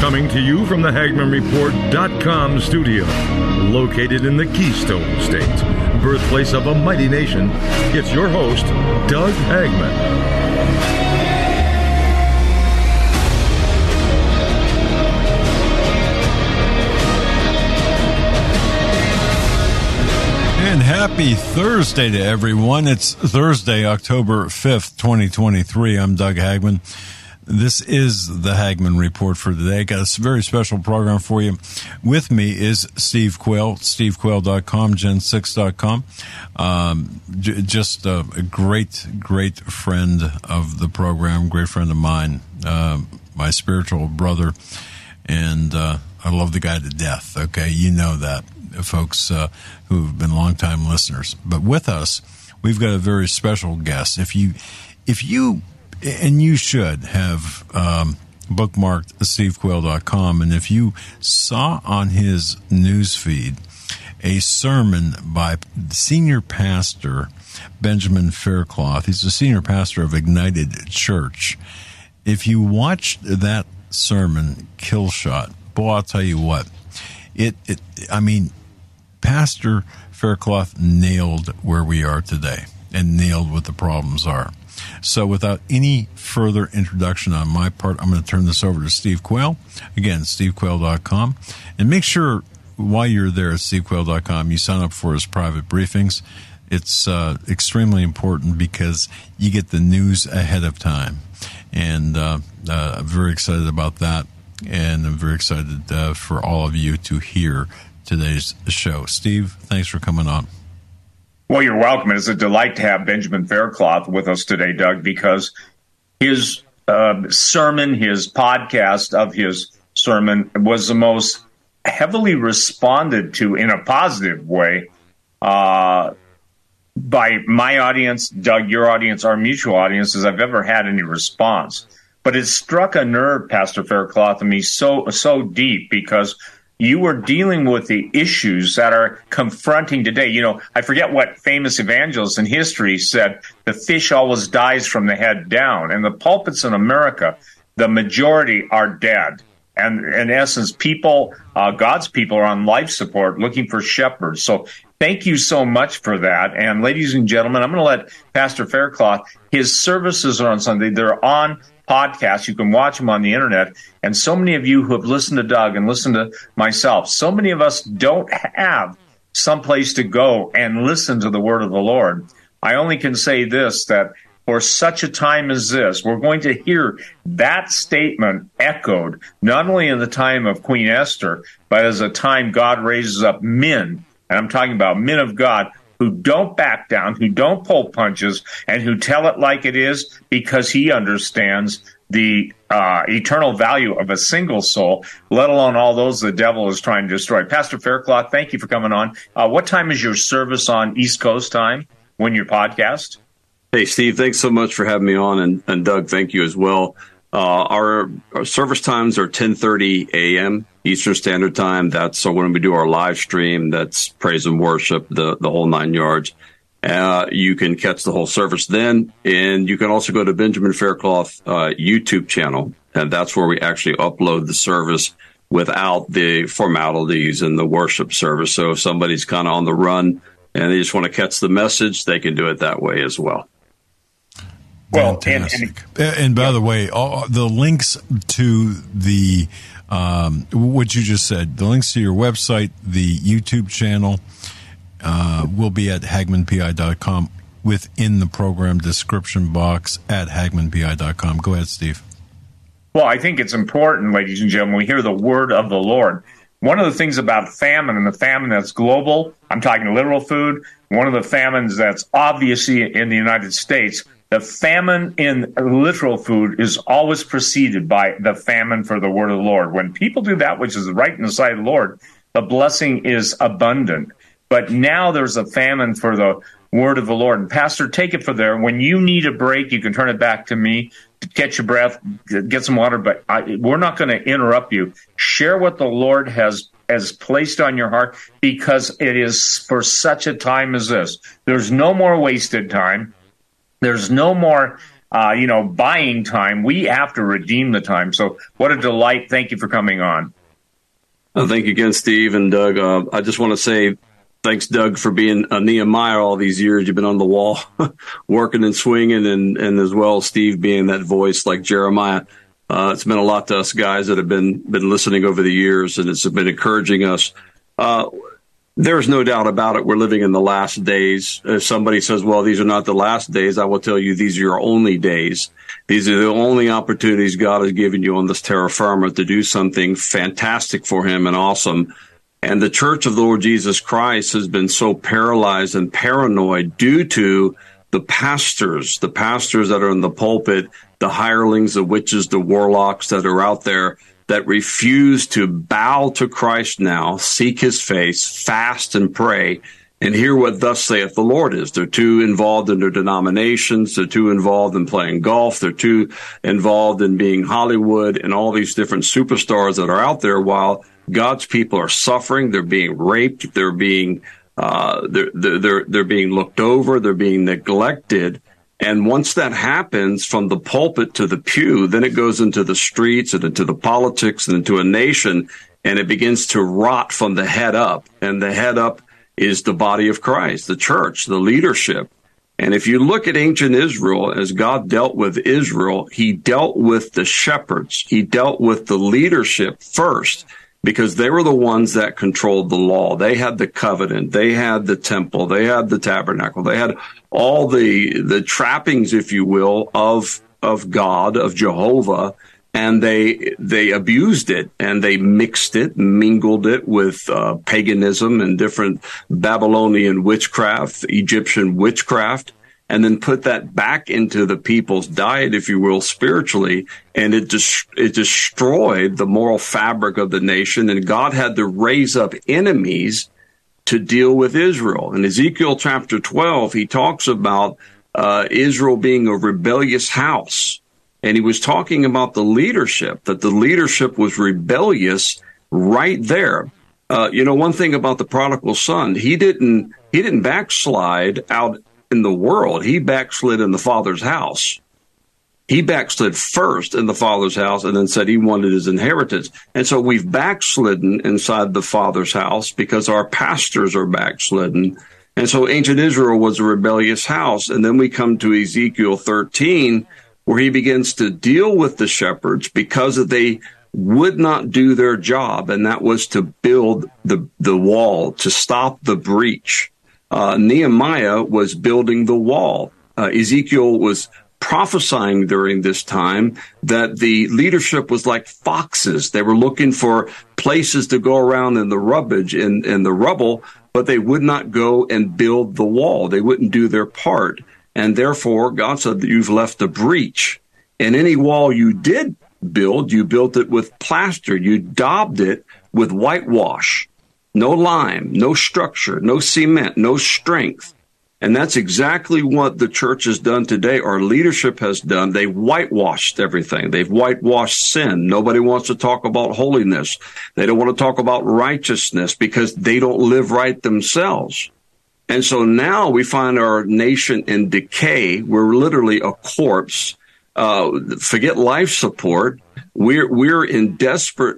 Coming to you from the HagmannReport.com studio, located in the Keystone State, birthplace of a mighty nation, it's your host, Doug Hagmann. And happy Thursday to everyone. It's Thursday, October 5th, 2023. I'm Doug Hagmann. This is the Hagmann Report for today. Got a very special program for you. With me is Steve Quayle, stevequayle.com, gen6.com. Just a great friend of the program, great friend of mine, my spiritual brother, and I love the guy to death, okay? You know that, folks who've been longtime listeners. But with us, we've got a very special guest. If you and you should have bookmarked stevequayle.com, and if you saw on his news feed a sermon by senior pastor Benjamin Faircloth, he's the senior pastor of Ignited Church. If you watched that sermon, Killshot, boy, I'll tell you what, Pastor Faircloth nailed where we are today and nailed what the problems are. So without any further introduction on my part, I'm going to turn this over to Steve Quayle. Again, stevequayle.com. And make sure while you're there at stevequayle.com, you sign up for his private briefings. It's extremely important because you get the news ahead of time. And I'm very excited about that. And I'm very excited for all of you to hear today's show. Steve, thanks for coming on. Well, you're welcome. It's a delight to have Benjamin Faircloth with us today, Doug, because his sermon, his podcast of his sermon was the most heavily responded to in a positive way by my audience, Doug, your audience, our mutual audiences I've ever had any response. But it struck a nerve, Pastor Faircloth, in me so deep because you were dealing with the issues that are confronting today. You know, I forget what famous evangelist in history said, the fish always dies from the head down. And the pulpits in America, the majority are dead. And in essence, people, God's people are on life support looking for shepherds. So thank you so much for that. And ladies and gentlemen, I'm going to let Pastor Faircloth, his services are on Sunday. They're on podcasts. You can watch them on the internet. And so many of you who have listened to Doug and listened to myself, so many of us don't have someplace to go and listen to the word of the Lord. I only can say this, that for such a time as this, we're going to hear that statement echoed, not only in the time of Queen Esther, but as a time God raises up men, and I'm talking about men of God, who don't back down, who don't pull punches, and who tell it like it is because he understands the eternal value of a single soul, let alone all those the devil is trying to destroy. Pastor Faircloth, thank you for coming on. What time is your service on East Coast time when your podcast? Hey, Steve, thanks so much for having me on. And Doug, thank you as well. Our service times are 10:30 a.m. Eastern Standard Time. That's when we do our live stream. That's praise and worship, the whole 9 yards. You can catch the whole service then. And you can also go to Benjamin Faircloth YouTube channel. And that's where we actually upload the service without the formalities and the worship service. So if somebody's kind of on the run and they just want to catch the message, they can do it that way as well. Well, and by the way, all the links to the what you just said, the links to your website, the YouTube channel, will be at hagmannpi.com within the program description box at hagmannpi.com. Go ahead, Steve. Well, I think it's important, ladies and gentlemen, we hear the word of the Lord. One of the things about famine, and the famine that's global, I'm talking literal food, one of the famines that's obviously in the United States, the famine in literal food is always preceded by the famine for the word of the Lord. When people do that which is right in the sight of the Lord, the blessing is abundant. But now there's a famine for the word of the Lord. And Pastor, take it from there. When you need a break, you can turn it back to me to catch your breath, get some water. But we're not going to interrupt you. Share what the Lord has placed on your heart, because it is for such a time as this. There's no more wasted time. There's no more buying time. We have to redeem the time. So what a delight. Thank you for coming on. Thank you again, Steve and Doug. I just want to say thanks, Doug, for being a Nehemiah all these years. You've been on the wall working and swinging, and as well, Steve being that voice like Jeremiah. It's been a lot to us guys that have been listening over the years, and it's been encouraging us. There's no doubt about it. We're living in the last days. If somebody says, well, these are not the last days, I will tell you these are your only days. These are the only opportunities God has given you on this terra firma to do something fantastic for him and awesome. And the Church of the Lord Jesus Christ has been so paralyzed and paranoid due to the pastors that are in the pulpit, the hirelings, the witches, the warlocks that are out there that refuse to bow to Christ now, seek his face, fast and pray, and hear what thus saith the Lord is. They're too involved in their denominations. They're too involved in playing golf. They're too involved in being Hollywood and all these different superstars that are out there while God's people are suffering. They're being raped. They're being they're being looked over. They're being neglected. And once that happens from the pulpit to the pew, then it goes into the streets and into the politics and into a nation, and it begins to rot from the head up. And the head up is the body of Christ, the church, the leadership. And if you look at ancient Israel, as God dealt with Israel, he dealt with the shepherds. He dealt with the leadership first, because they were the ones that controlled the law. They had the covenant. They had the temple. They had the tabernacle. They had all the trappings, if you will, of God, of Jehovah, and they abused it, and they mixed it, mingled it with paganism and different Babylonian witchcraft, Egyptian witchcraft, and then put that back into the people's diet, if you will, spiritually, and it destroyed the moral fabric of the nation, and God had to raise up enemies to deal with Israel. In Ezekiel chapter 12, he talks about Israel being a rebellious house, and he was talking about the leadership, that the leadership was rebellious right there. One thing about the prodigal son, he didn't backslide out in the world. He backslid in the Father's house. He backslid first in the Father's house and then said he wanted his inheritance. And so we've backslidden inside the Father's house because our pastors are backslidden. And so ancient Israel was a rebellious house. And then we come to Ezekiel 13, where he begins to deal with the shepherds because they would not do their job, and that was to build the wall, to stop the breach. Nehemiah was building the wall. Ezekiel was prophesying during this time that the leadership was like foxes. They were looking for places to go around in the rubbish, in the rubble, but they would not go and build the wall. They wouldn't do their part. And therefore, God said that you've left a breach. And any wall you did build, you built it with plaster. You daubed it with whitewash. No lime, no structure, no cement, no strength. And that's exactly what the church has done today. Our leadership has done. They whitewashed everything. They've whitewashed sin. Nobody wants to talk about holiness. They don't want to talk about righteousness because they don't live right themselves. And so now we find our nation in decay. We're literally a corpse. Forget life support. We're in desperate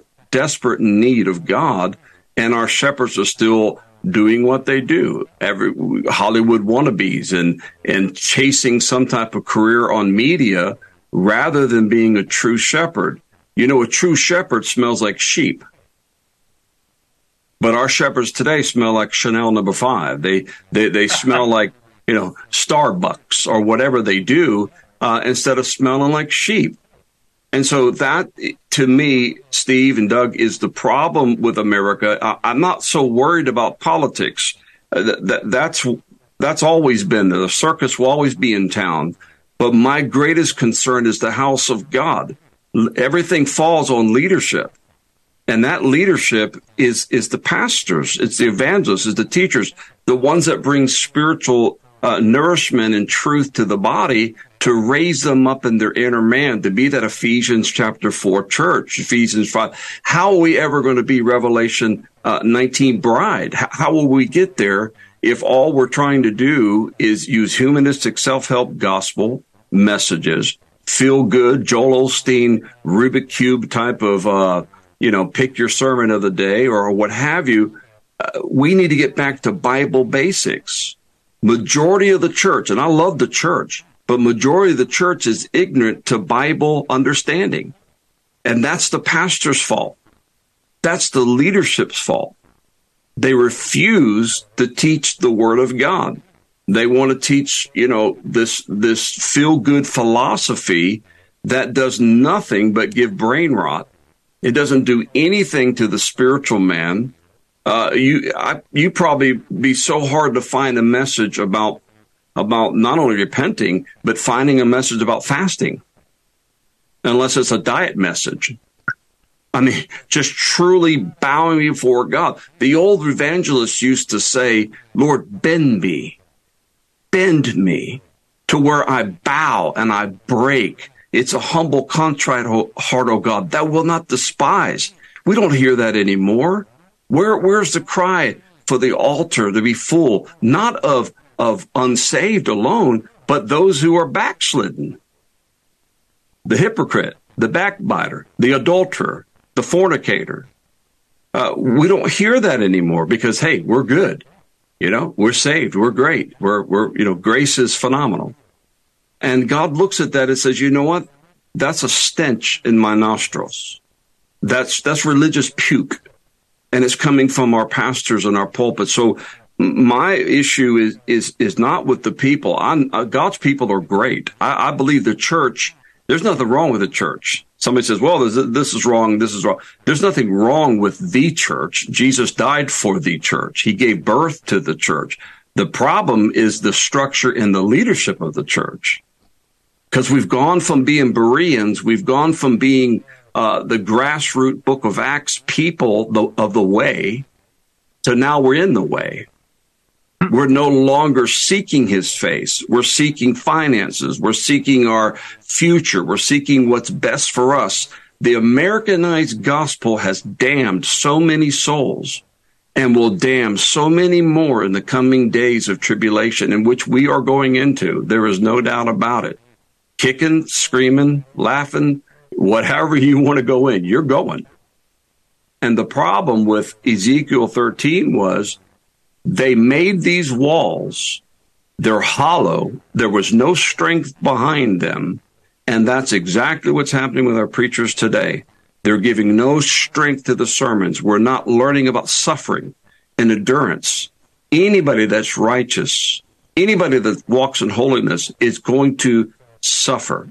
need of God. And our shepherds are still doing what they do. Hollywood wannabes and chasing some type of career on media rather than being a true shepherd. You know, a true shepherd smells like sheep. But our shepherds today smell like Chanel No. 5. They smell like, Starbucks or whatever they do, instead of smelling like sheep. And so that, to me, Steve and Doug, is the problem with America. I'm not so worried about politics. That's always been there. The circus will always be in town. But my greatest concern is the house of God. Everything falls on leadership. And that leadership is the pastors. It's the evangelists, it's the teachers, the ones that bring spiritual nourishment and truth to the body to raise them up in their inner man, to be that Ephesians chapter 4 church, Ephesians 5. How are we ever going to be Revelation 19 bride? How will we get there if all we're trying to do is use humanistic self-help gospel, messages, feel good, Joel Osteen, Rubik Cube type of, pick your sermon of the day or what have you. We need to get back to Bible basics. Majority of the church, and I love the church, but majority of the church is ignorant to Bible understanding. And that's the pastor's fault. That's the leadership's fault. They refuse to teach the Word of God. They want to teach, this feel-good philosophy that does nothing but give brain rot. It doesn't do anything to the spiritual man. You probably be so hard to find a message about not only repenting, but finding a message about fasting, unless it's a diet message. I mean, just truly bowing before God. The old evangelists used to say, Lord, bend me to where I bow and I break. It's a humble, contrite heart, O God, that will not despise. We don't hear that anymore. Where's the cry for the altar to be full, not of unsaved alone, but those who are backslidden? The hypocrite, the backbiter, the adulterer, the fornicator. We don't hear that anymore because, hey, we're good. We're saved. We're great. We're grace is phenomenal. And God looks at that and says, you know what? That's a stench in my nostrils. That's religious puke. And it's coming from our pastors and our pulpits. So my issue is not with the people. God's people are great. I believe the church, there's nothing wrong with the church. Somebody says, well, this is wrong, this is wrong. There's nothing wrong with the church. Jesus died for the church. He gave birth to the church. The problem is the structure and the leadership of the church. Because we've gone from being Bereans, we've gone from being the grassroots Book of Acts people of the way, to now we're in the way. We're no longer seeking his face. We're seeking finances. We're seeking our future. We're seeking what's best for us. The Americanized gospel has damned so many souls and will damn so many more in the coming days of tribulation in which we are going into. There is no doubt about it. Kicking, screaming, laughing, whatever you want to go in, you're going. And the problem with Ezekiel 13 was they made these walls, they're hollow, there was no strength behind them, and that's exactly what's happening with our preachers today. They're giving no strength to the sermons. We're not learning about suffering and endurance. Anybody that's righteous, anybody that walks in holiness is going to suffer.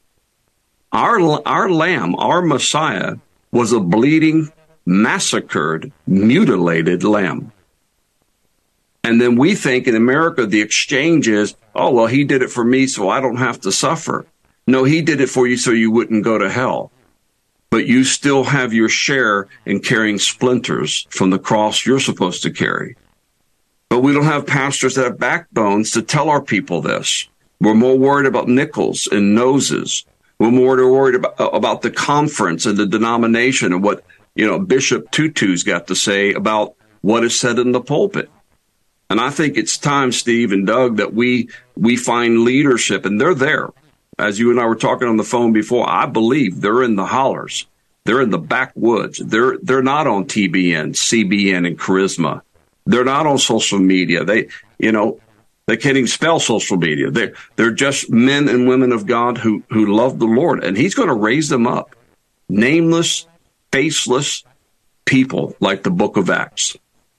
Our lamb, our Messiah, was a bleeding, massacred, mutilated lamb. And then we think in America, the exchange is, oh, well, he did it for me, so I don't have to suffer. No, he did it for you so you wouldn't go to hell. But you still have your share in carrying splinters from the cross you're supposed to carry. But we don't have pastors that have backbones to tell our people this. We're more worried about nickels and noses. We're more worried about the conference and the denomination and what, Bishop Tutu's got to say about what is said in the pulpit. And I think it's time, Steve and Doug, that we find leadership, and they're there. As you and I were talking on the phone before, I believe they're in the hollers. They're in the backwoods. They're not on TBN, CBN, and Charisma. They're not on social media. They can't even spell social media. They're just men and women of God who love the Lord, and he's going to raise them up. Nameless, faceless people like the Book of Acts.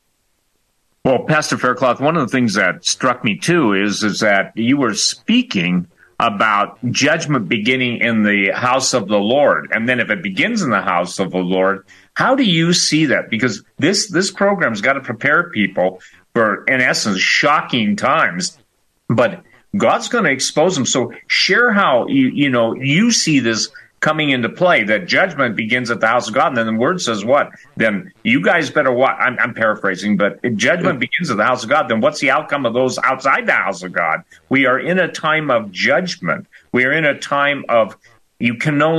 Well, Pastor Faircloth, one of the things that struck me too is that you were speaking about judgment beginning in the house of the Lord. And then if it begins in the house of the Lord, how do you see that? Because this program's got to prepare people for, in essence, shocking times. But God's going to expose them. So share how you see this coming into play, that judgment begins at the house of God. And then the word says what? Then you guys better watch. I'm paraphrasing, but if judgment begins at the house of God, then what's the outcome of those outside the house of God? We are in a time of judgment. We are in a time of America can no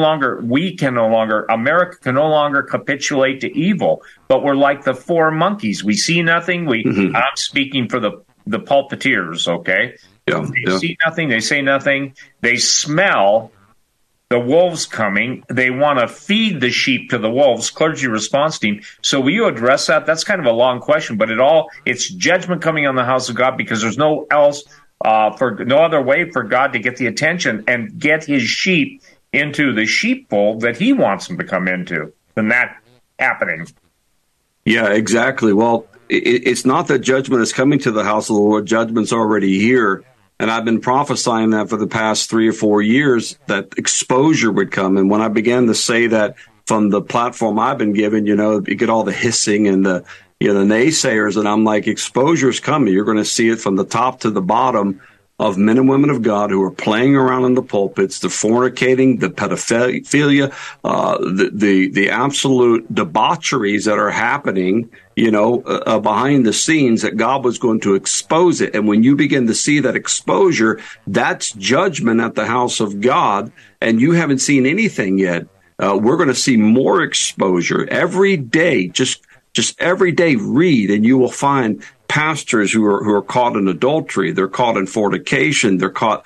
longer capitulate to evil, but we're like the four monkeys. We see nothing. I'm speaking for the pulpiteers, okay? They see nothing. They say nothing. They smell the wolves coming. They want to feed the sheep to the wolves. Clergy response team. So will you address that? That's kind of a long question, but it's judgment coming on the house of God because there's no other way for God to get the attention and get his sheep into the sheepfold that he wants them to come into than that happening. Yeah, exactly. Well, it's not that judgment is coming to the house of the Lord. Judgment's already here. And I've been prophesying that for the past 3 or 4 years, that exposure would come. And when I began to say that from the platform I've been given, you get all the hissing and the naysayers. And I'm like, exposure is coming. You're going to see it from the top to the bottom of men and women of God who are playing around in the pulpits, the fornicating, the pedophilia, the absolute debaucheries that are happening, behind the scenes, that God was going to expose it. And when you begin to see that exposure, that's judgment at the house of God, and you haven't seen anything yet. We're going to see more exposure every day. Just every day, read, and you will find pastors who are caught in adultery. They're caught in fornication. They're caught,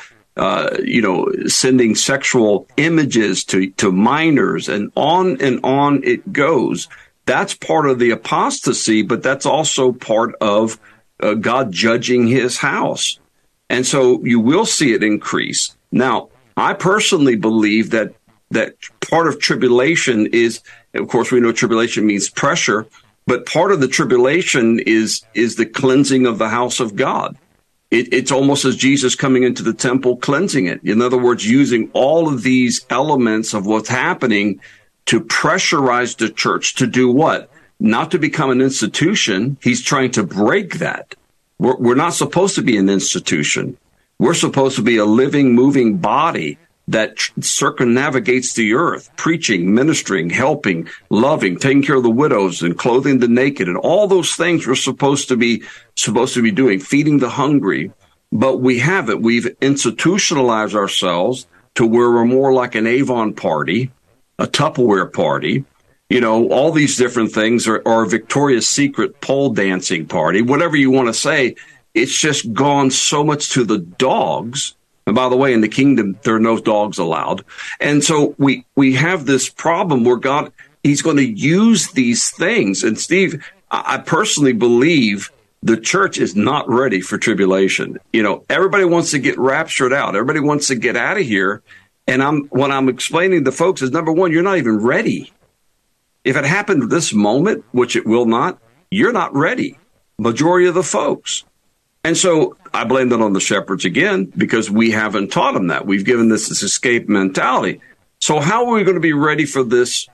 sending sexual images to minors, and on it goes. That's part of the apostasy, but that's also part of God judging his house. And so you will see it increase. Now, I personally believe that part of tribulation is, of course, we know tribulation means pressure, but part of the tribulation is the cleansing of the house of God. It's almost as Jesus coming into the temple, cleansing it. In other words, using all of these elements of what's happening to pressurize the church to do what? Not to become an institution. He's trying to break that. We're not supposed to be an institution. We're supposed to be a living, moving body that circumnavigates the earth, preaching, ministering, helping, loving, taking care of the widows and clothing the naked, and all those things we're supposed to be doing, feeding the hungry. But we haven't. We've institutionalized ourselves to where we're more like an Avon party, a Tupperware party, all these different things, or a Victoria's Secret pole dancing party, whatever you want to say. It's just gone so much to the dogs. And by the way, in the kingdom, there are no dogs allowed. And so we have this problem where God, he's going to use these things. And Steve, I personally believe the church is not ready for tribulation. Everybody wants to get raptured out. Everybody wants to get out of here. And what I'm explaining to folks is, number one, you're not even ready. If it happened this moment, which it will not, you're not ready. Majority of the folks. And so I blame that on the shepherds again, because we haven't taught them that. We've given this escape mentality. So how are we going to be ready for this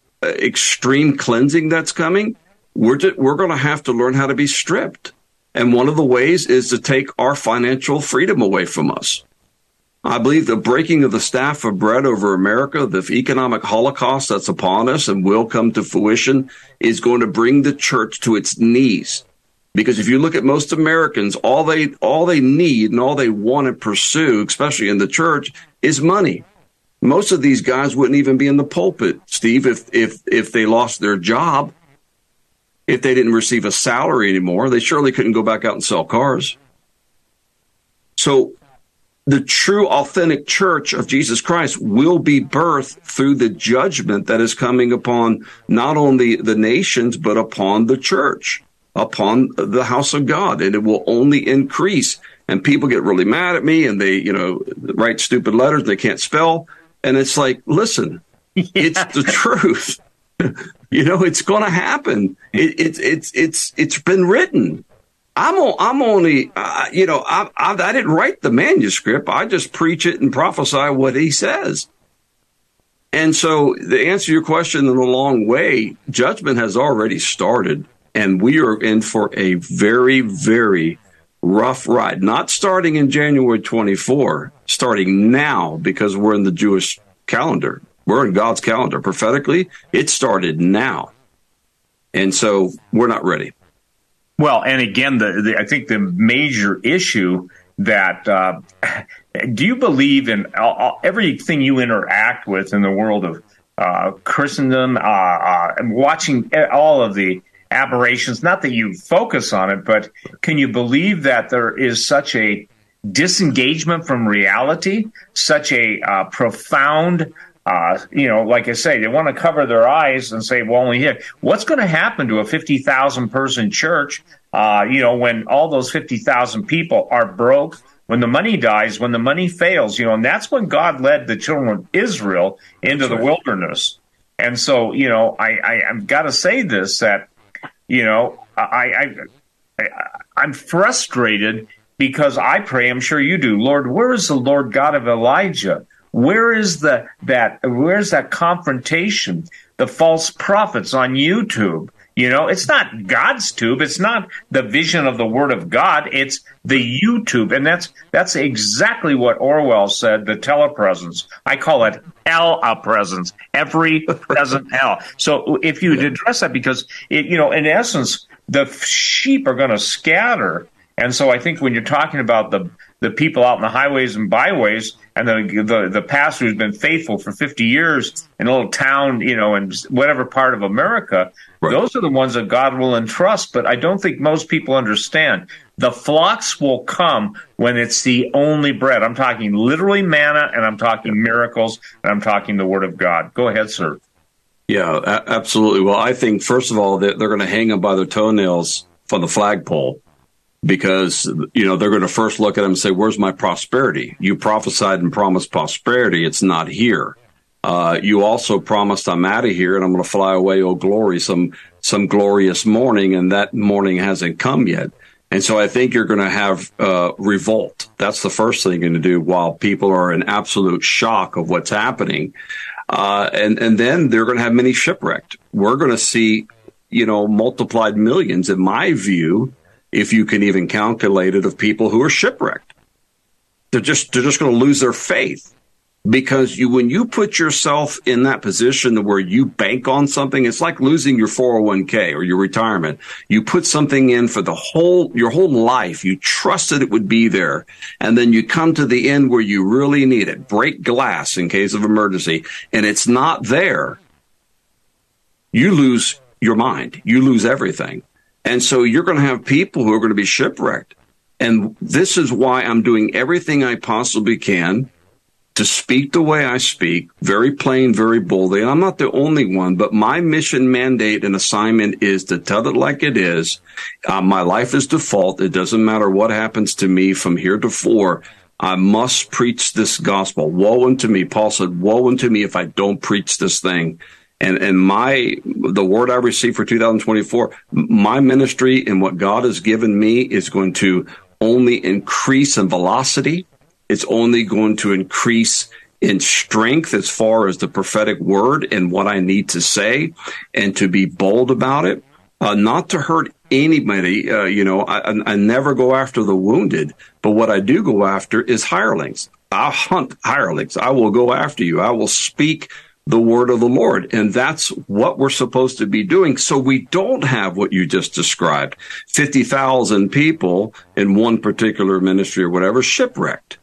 extreme cleansing that's coming? We're going to have to learn how to be stripped. And one of the ways is to take our financial freedom away from us. I believe the breaking of the staff of bread over America, the economic holocaust that's upon us and will come to fruition, is going to bring the church to its knees. Because if you look at most Americans, all they need and all they want to pursue, especially in the church, is money. Most of these guys wouldn't even be in the pulpit, Steve, if they lost their job, if they didn't receive a salary anymore. They surely couldn't go back out and sell cars. So the true, authentic church of Jesus Christ will be birthed through the judgment that is coming upon not only the nations, but upon the church, upon the house of God. And it will only increase. And people get really mad at me and they, write stupid letters they can't spell. And it's like, listen, it's the truth. It's going to happen. It's been written. I didn't write the manuscript. I just preach it and prophesy what he says. And so to answer your question in a long way, judgment has already started, and we are in for a very, very rough ride. Not starting in January 24, starting now, because we're in the Jewish calendar. We're in God's calendar. Prophetically, it started now. And so we're not ready. Well, and again, I think the major issue that do you believe in everything you interact with in the world of Christendom, watching all of the aberrations, not that you focus on it, but can you believe that there is such a disengagement from reality, such a profound, like I say, they want to cover their eyes and say, well, only here. What's going to happen to a 50,000 person church, when all those 50,000 people are broke, when the money dies, when the money fails, and that's when God led the children of Israel into the wilderness. And so, I've got to say this, that, I'm frustrated because I pray, I'm sure you do, Lord, where is the Lord God of Elijah? Where is where's that confrontation? The false prophets on YouTube. It's not God's tube. It's not the vision of the Word of God. It's the YouTube. And that's exactly what Orwell said, the telepresence. I call it hell-a-presence, every present hell. So if you address that, because, in essence, the sheep are going to scatter. And so I think when you're talking about the people out in the highways and byways, and the pastor who's been faithful for 50 years in a little town, in whatever part of America, right, those are the ones that God will entrust. But I don't think most people understand. The flocks will come when it's the only bread. I'm talking literally manna, and I'm talking miracles, and I'm talking the Word of God. Go ahead, sir. Yeah, absolutely. Well, I think, first of all, they're going to hang them by their toenails from the flagpole, because, they're going to first look at them and say, where's my prosperity? You prophesied and promised prosperity. It's not here. You also promised I'm out of here and I'm going to fly away, oh glory, some glorious morning, and that morning hasn't come yet. And so I think you're going to have revolt. That's the first thing you're going to do while people are in absolute shock of what's happening. And then they're going to have many shipwrecked. We're going to see, multiplied millions, in my view, if you can even calculate it, of people who are shipwrecked. They're just going to lose their faith, because when you put yourself in that position where you bank on something, it's like losing your 401k or your retirement. You put something in for your whole life. You trusted it would be there. And then you come to the end where you really need it. Break glass in case of emergency, and it's not there. You lose your mind. You lose everything. And so you're going to have people who are going to be shipwrecked. And this is why I'm doing everything I possibly can to speak the way I speak, very plain, very boldly. And I'm not the only one, but my mission, mandate, and assignment is to tell it like it is. My life is default. It doesn't matter what happens to me from here to forth. I must preach this gospel. Woe unto me. Paul said, woe unto me if I don't preach this thing. And the word I received for 2024, my ministry and what God has given me is going to only increase in velocity. It's only going to increase in strength as far as the prophetic word and what I need to say, and to be bold about it, not to hurt anybody. I never go after the wounded, but what I do go after is hirelings. I'll hunt hirelings. I will go after you. I will speak the word of the Lord. And that's what we're supposed to be doing. So we don't have what you just described, 50,000 people in one particular ministry or whatever, shipwrecked.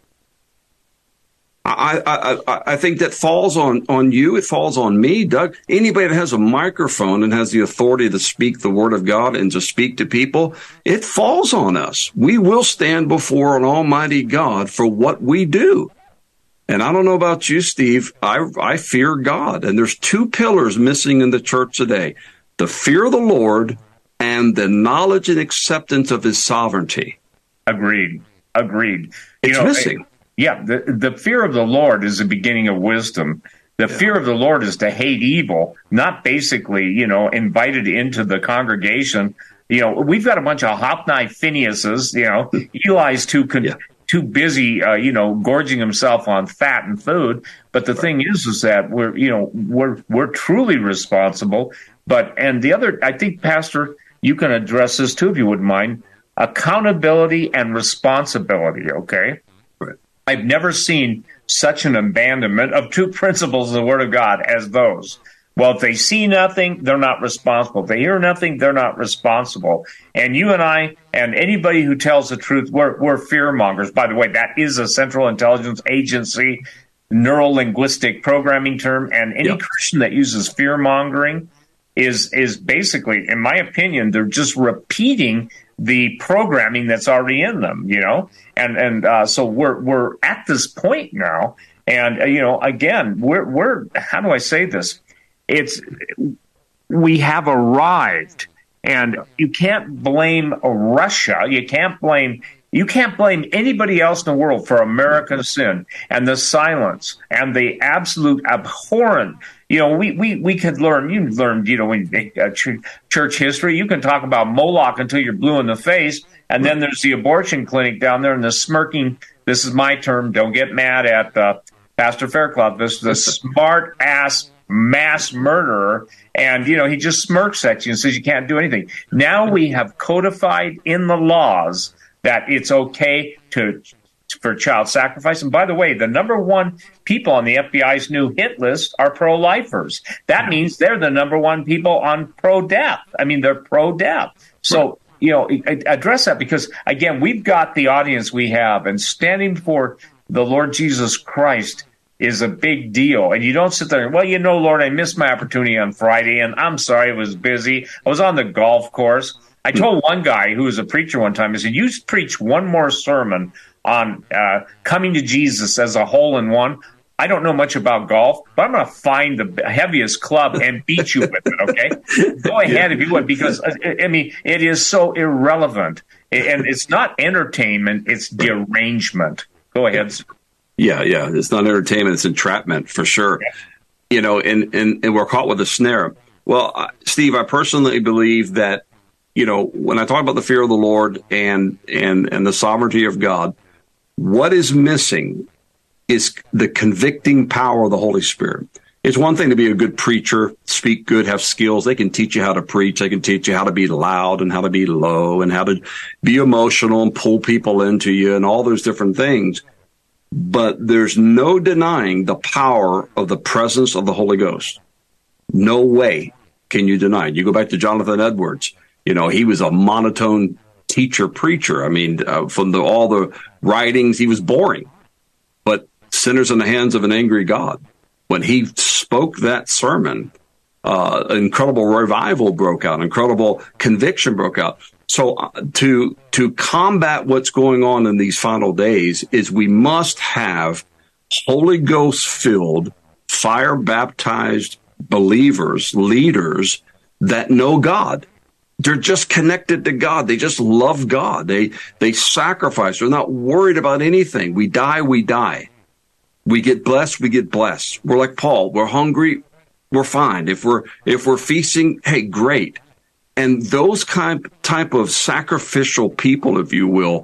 I think that falls on you. It falls on me, Doug. Anybody that has a microphone and has the authority to speak the word of God and to speak to people, it falls on us. We will stand before an almighty God for what we do. And I don't know about you, Steve. I fear God. And there's two pillars missing in the church today: the fear of the Lord and the knowledge and acceptance of his sovereignty. Agreed. It's missing. Yeah, the fear of the Lord is the beginning of wisdom. The fear of the Lord is to hate evil, not basically, invited into the congregation. We've got a bunch of Hophni Phinehas's. Eli's too busy, gorging himself on fat and food. But the thing is that we're truly responsible. And the other, I think, Pastor, you can address this too, if you wouldn't mind: accountability and responsibility. Okay. I've never seen such an abandonment of two principles of the Word of God as those. Well, if they see nothing, they're not responsible. If they hear nothing, they're not responsible. And you and I and anybody who tells the truth, we're fear mongers. By the way, that is a Central Intelligence Agency neuro-linguistic programming term. And any Christian that uses fear mongering is basically, in my opinion, they're just repeating the programming that's already in them, and so we're at this point now, and again, we're how do I say this? We have arrived, and you can't blame Russia. You can't blame anybody else in the world for American sin and the silence and the absolute abhorrent. We could learn. You learned, church history. You can talk about Moloch until you're blue in the face, and then there's the abortion clinic down there and the smirking. This is my term. Don't get mad at Pastor Faircloth. This is a smart ass mass murderer, and he just smirks at you and says you can't do anything. Now we have codified in the laws that it's okay for child sacrifice. And by the way, the number one people on the FBI's new hit list are pro-lifers. That means they're the number one people on pro-death. I mean, they're pro-death. So, address that, because, again, we've got the audience we have, and standing for the Lord Jesus Christ is a big deal. And you don't sit there and, Lord, I missed my opportunity on Friday, and I'm sorry, I was busy. I was on the golf course. I told one guy who was a preacher one time, I said, you preach one more sermon on coming to Jesus as a hole-in-one. I don't know much about golf, but I'm going to find the heaviest club and beat you with it, okay? Go ahead if you would, because, it is so irrelevant. And it's not entertainment, it's derangement. Go ahead, sir. Yeah. It's not entertainment, it's entrapment, for sure. Yeah. And we're caught with a snare. Well, Steve, I personally believe that, when I talk about the fear of the Lord and the sovereignty of God, what is missing is the convicting power of the Holy Spirit. It's one thing to be a good preacher, speak good, have skills. They can teach you how to preach. They can teach you how to be loud and how to be low and how to be emotional and pull people into you and all those different things. But there's no denying the power of the presence of the Holy Ghost. No way can you deny it. You go back to Jonathan Edwards. He was a monotone teacher, preacher. From all the writings, he was boring. But sinners in the hands of an angry God. When he spoke that sermon, incredible revival broke out, incredible conviction broke out. So to combat what's going on in these final days is we must have Holy Ghost-filled, fire-baptized believers, leaders that know God. They're just connected to God. They just love God. They sacrifice. They're not worried about anything. We die, we die. We get blessed, we get blessed. We're like Paul. We're hungry, we're fine. If we're feasting, hey, great. And those type of sacrificial people, if you will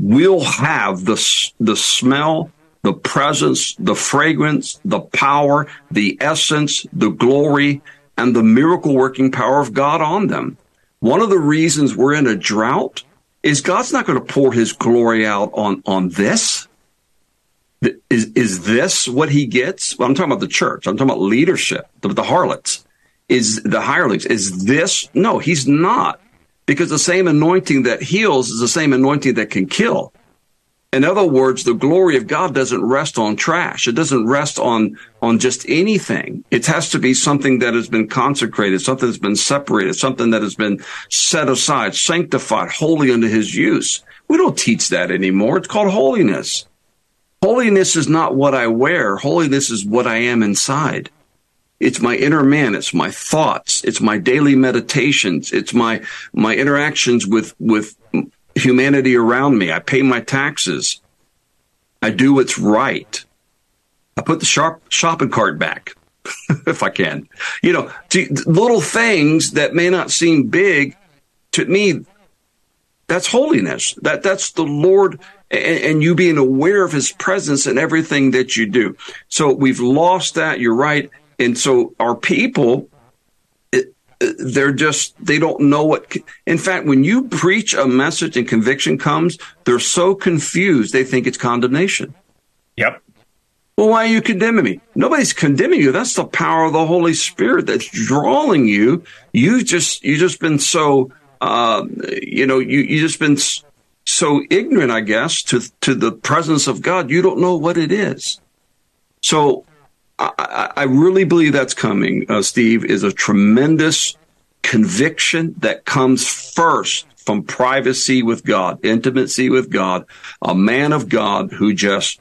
have the smell, the presence, the fragrance, the power, the essence, the glory, and the miracle working power of God on them. One of the reasons we're in a drought is God's not going to pour his glory out on this. Is this what he gets? Well, I'm talking about the church. I'm talking about leadership, the harlots. Is the hirelings. Is this? No, he's not. Because the same anointing that heals is the same anointing that can kill. In other words, the glory of God doesn't rest on trash. It doesn't rest on just anything. It has to be something that has been consecrated, something that's been separated, something that has been set aside, sanctified, holy unto his use. We don't teach that anymore. It's called holiness. Holiness is not what I wear. Holiness is what I am inside. It's my inner man. It's my thoughts. It's my daily meditations. It's my interactions with humanity around me. I pay my taxes. I do what's right. I put the shopping cart back if I can. Little things that may not seem big to me, that's holiness. That's the Lord and you being aware of his presence in everything that you do. So we've lost that. You're right. And so our people, they don't know what. In fact, when you preach a message and conviction comes, they're so confused, they think it's condemnation. Yep. Well, why are you condemning me? Nobody's condemning you. That's the power of the Holy Spirit that's drawing you. You just been so, you just been so ignorant, I guess, to the presence of God. You don't know what it is. So I really believe that's coming, Steve, is a tremendous conviction that comes first from privacy with God, intimacy with God, a man of God who just,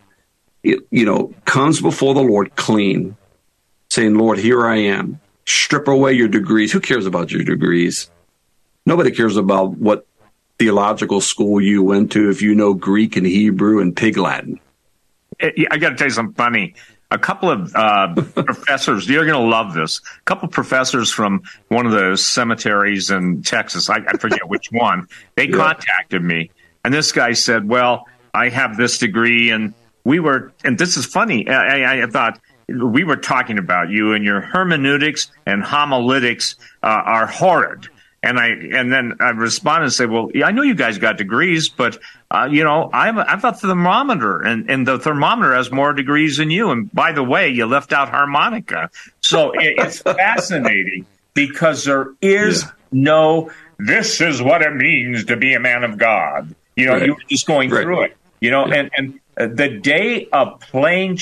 comes before the Lord clean, saying, Lord, here I am. Strip away your degrees. Who cares about your degrees? Nobody cares about what theological school you went to if you know Greek and Hebrew and Pig Latin. I got to tell you something funny. A couple of professors, you're going to love this. A couple of professors from one of the cemeteries in Texas, I forget which one, they contacted me. And this guy said, well, I have this degree. And this is funny. I thought, we were talking about you and your hermeneutics and homiletics are horrid. And then I responded and said, well, yeah, I know you guys got degrees, but, I'm a thermometer, and the thermometer has more degrees than you. And by the way, you left out harmonica. So it's fascinating because there is this is what it means to be a man of God. You were just going through it, and the day of playing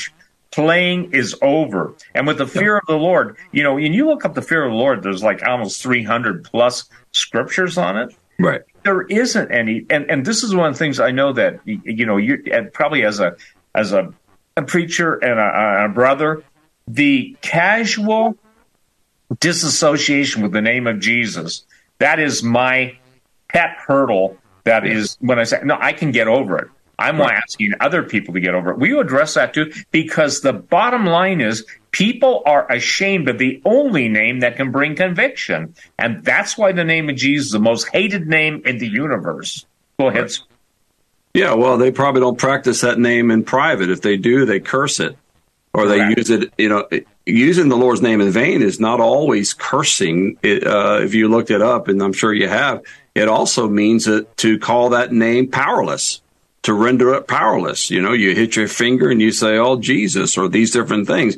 is over. And with the fear of the Lord, when you look up the fear of the Lord, there's like almost 300 plus scriptures on it. Right. There isn't any. And this is one of the things I know that, you probably as a preacher and a brother, the casual disassociation with the name of Jesus, that is my pet hurdle. That is when I say, no, I can get over it. I'm asking other people to get over it. We address that too, because the bottom line is people are ashamed of the only name that can bring conviction. And that's why the name of Jesus is the most hated name in the universe. Go ahead. Right. Yeah, well, they probably don't practice that name in private. If they do, they curse it. Or they use it, using the Lord's name in vain is not always cursing. If you looked it up, and I'm sure you have, it also means to call that name powerless. To render it powerless. You hit your finger and you say, oh, Jesus, or these different things.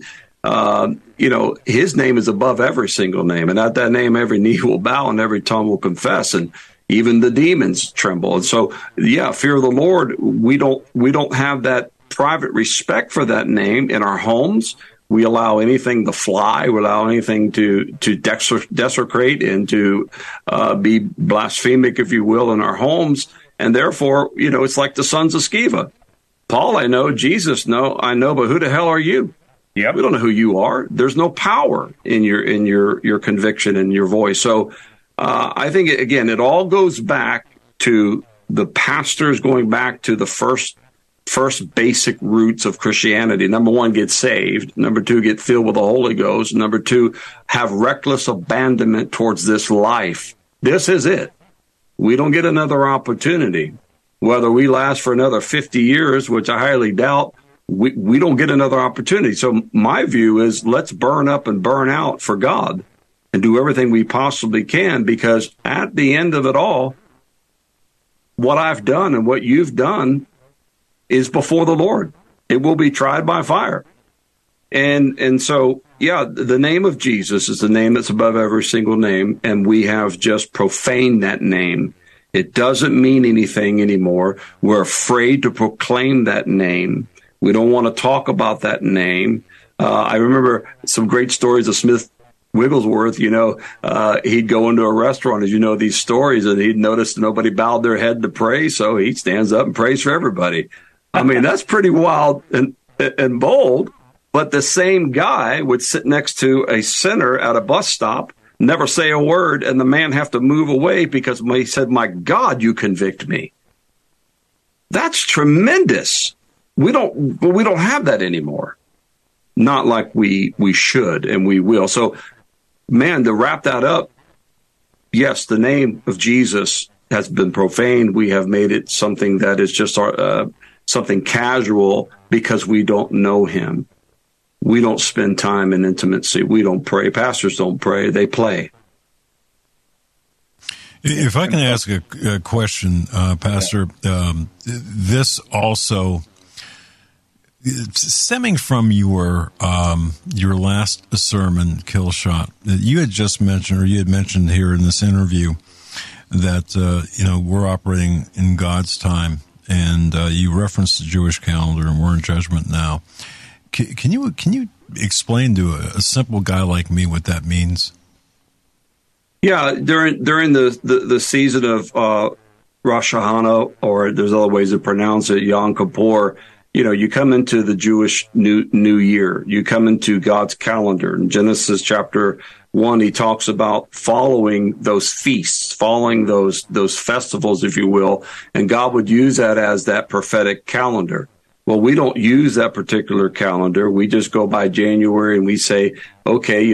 His name is above every single name. And at that name, every knee will bow and every tongue will confess. And even the demons tremble. And so, fear of the Lord, we don't have that private respect for that name in our homes. We allow anything to fly. We allow anything to desecrate and to be blasphemic, if you will, in our homes. And therefore, it's like the sons of Sceva. Paul, I know. Jesus, no, I know. But who the hell are you? Yeah, we don't know who you are. There's no power in your conviction and your voice. So I think, again, it all goes back to the pastors going back to the first basic roots of Christianity. Number one, get saved. Number two, get filled with the Holy Ghost. Number two, have reckless abandonment towards this life. This is it. We don't get another opportunity. Whether we last for another 50 years, which I highly doubt, we don't get another opportunity. So my view is let's burn up and burn out for God and do everything we possibly can, because at the end of it all, what I've done and what you've done is before the Lord. It will be tried by fire. And so, the name of Jesus is the name that's above every single name, and we have just profaned that name. It doesn't mean anything anymore. We're afraid to proclaim that name. We don't want to talk about that name. I remember some great stories of Smith Wigglesworth. He'd go into a restaurant, as you know, these stories, and he'd notice nobody bowed their head to pray, so he stands up and prays for everybody. I mean, that's pretty wild and bold. But the same guy would sit next to a sinner at a bus stop, never say a word, and the man have to move away because he said, my God, you convict me. That's tremendous. We don't have that anymore. Not like we should, and we will. So, man, to wrap that up, yes, the name of Jesus has been profaned. We have made it something that is just something casual because we don't know him. We don't spend time in intimacy. We don't pray. Pastors don't pray. They play. If I can ask a question, Pastor, this also stemming from your last sermon, Kill Shot, you had just mentioned, or you had mentioned here in this interview, that we're operating in God's time, and you referenced the Jewish calendar, and we're in judgment now. Can you explain to a simple guy like me what that means? Yeah, during the season of Rosh Hashanah, or there's other ways to pronounce it, Yom Kippur, you come into the Jewish New Year. You come into God's calendar. In Genesis chapter 1, he talks about following those feasts, following those festivals, if you will, and God would use that as that prophetic calendar. Well, we don't use that particular calendar. We just go by January and we say, okay,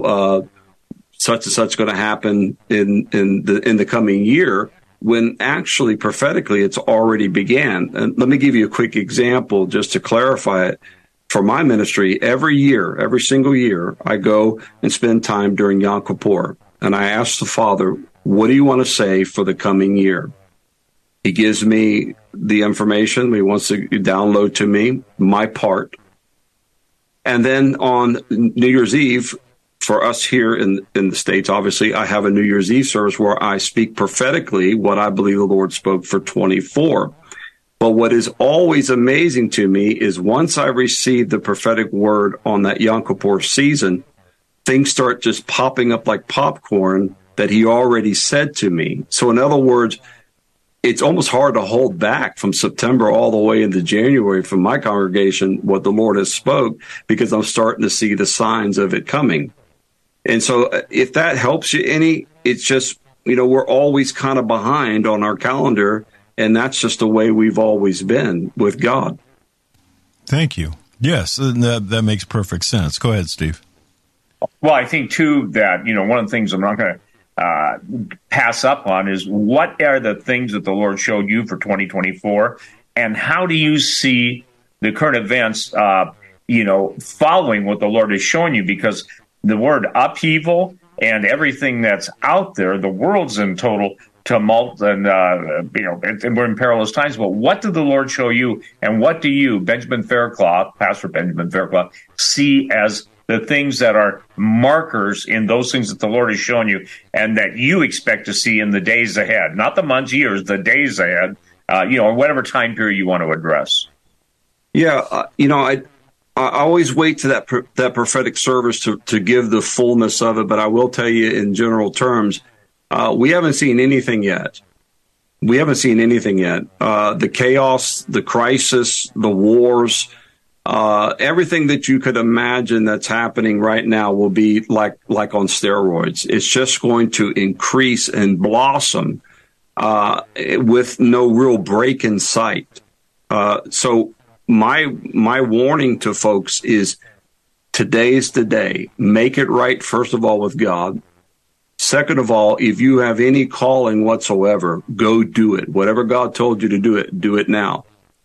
such and such going to happen in the coming year, when actually prophetically it's already began. And let me give you a quick example just to clarify it. For my ministry, every single year, I go and spend time during Yom Kippur, and I ask the Father, what do you want to say for the coming year? He gives me the information. He wants to download to me my part. And then on New Year's Eve, for us here in the States, obviously, I have a New Year's Eve service where I speak prophetically what I believe the Lord spoke for 24. But what is always amazing to me is once I receive the prophetic word on that Yom Kippur season, things start just popping up like popcorn that he already said to me. So in other words, it's almost hard to hold back from September all the way into January from my congregation what the Lord has spoke, because I'm starting to see the signs of it coming. And so if that helps you any, it's just, we're always kind of behind on our calendar, and that's just the way we've always been with God. Thank you. Yes, that makes perfect sense. Go ahead, Steve. Well, I think, too, that, one of the things I'm not going to pass up on is what are the things that the Lord showed you for 2024, and how do you see the current events, following what the Lord is showing you? Because the word upheaval and everything that's out there, the world's in total tumult, and we're in perilous times. But what did the Lord show you, and what do you, Benjamin Faircloth, Pastor Benjamin Faircloth, see as the things that are markers in those things that the Lord has shown you and that you expect to see in the days ahead? Not the months, years, the days ahead, or whatever time period you want to address. Yeah, I always wait to that prophetic service to give the fullness of it, but I will tell you in general terms, we haven't seen anything yet. The chaos, the crisis, the wars, everything that you could imagine that's happening right now will be like on steroids. It's just going to increase and blossom with no real break in sight. So my warning to folks is today is the day. Make it right, first of all, with God. Second of all, if you have any calling whatsoever, go do it. Whatever God told you to do it now.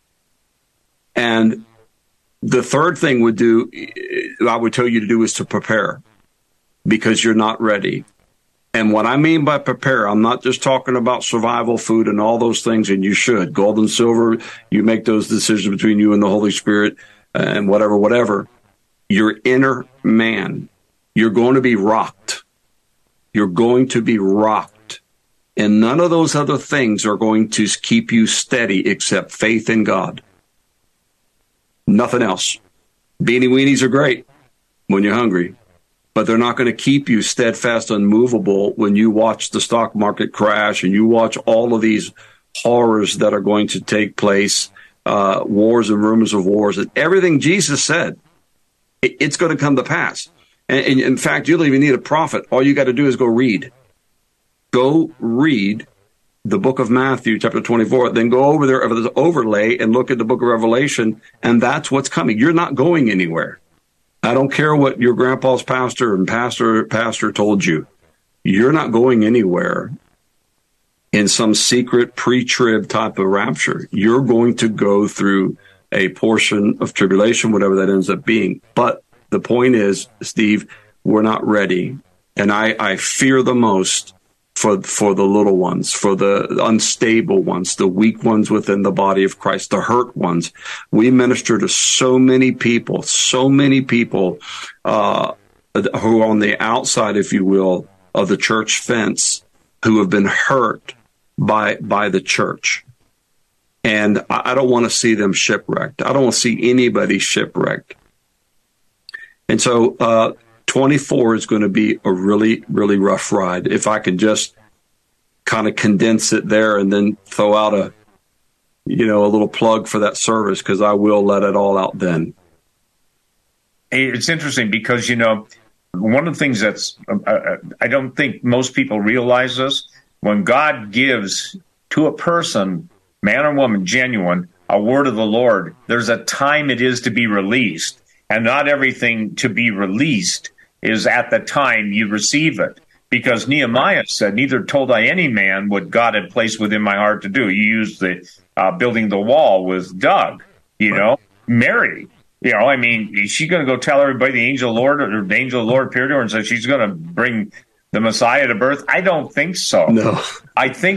And the third thing I would tell you to do is to prepare, because you're not ready. And what I mean by prepare, I'm not just talking about survival food and all those things, and you should. Gold and silver, you make those decisions between you and the Holy Spirit and whatever. Your inner man, you're going to be rocked. You're going to be rocked. And none of those other things are going to keep you steady except faith in God. Nothing else. Beanie weenies are great when you're hungry, but they're not going to keep you steadfast, unmovable when you watch the stock market crash and you watch all of these horrors that are going to take place, wars and rumors of wars, and everything Jesus said, it's going to come to pass. And in fact, you don't even need a prophet. All you got to do is go read. Go read the book of Matthew, chapter 24, then go over there over the overlay and look at the book of Revelation, and that's what's coming. You're not going anywhere. I don't care what your grandpa's pastor and pastor told you. You're not going anywhere in some secret pre-trib type of rapture. You're going to go through a portion of tribulation, whatever that ends up being. But the point is, Steve, we're not ready. And I fear the most for the little ones, for the unstable ones, the weak ones within the body of Christ, the hurt ones. We minister to so many people who are on the outside, if you will, of the church fence, who have been hurt by the church. And I don't want to see them shipwrecked. I don't want to see anybody shipwrecked. And so 24 is going to be a really, really rough ride. If I can just kind of condense it there and then throw out a little plug for that service, because I will let it all out then. It's interesting because, one of the things that's, I don't think most people realize this, when God gives to a person, man or woman, genuine, a word of the Lord, there's a time it is to be released. And not everything to be released is at the time you receive it. Because Nehemiah said, neither told I any man what God had placed within my heart to do. You used the building the wall with Doug, Mary. Is she going to go tell everybody the angel of the Lord appeared to her and said she's going to bring the Messiah to birth? I don't think so. No. I think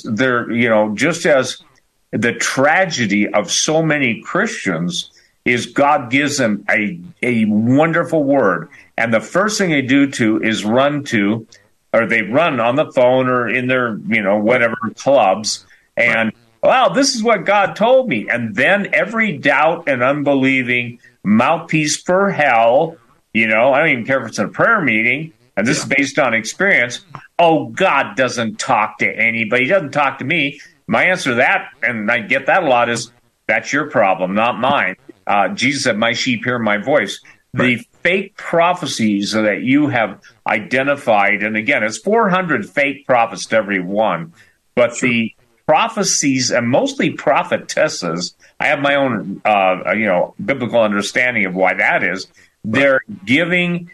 just as the tragedy of so many Christians is God gives them a wonderful word. And the first thing they do is they run on the phone or in their, whatever clubs. And, wow, this is what God told me. And then every doubt and unbelieving mouthpiece for hell, I don't even care if it's a prayer meeting, and this is based on experience. Oh, God doesn't talk to anybody. He doesn't talk to me. My answer to that, and I get that a lot, is that's your problem, not mine. Jesus said, my sheep hear my voice. Right. The fake prophecies that you have identified, and again, it's 400 fake prophets to every one, but sure. The prophecies, and mostly prophetesses, I have my own, biblical understanding of why that is. They're giving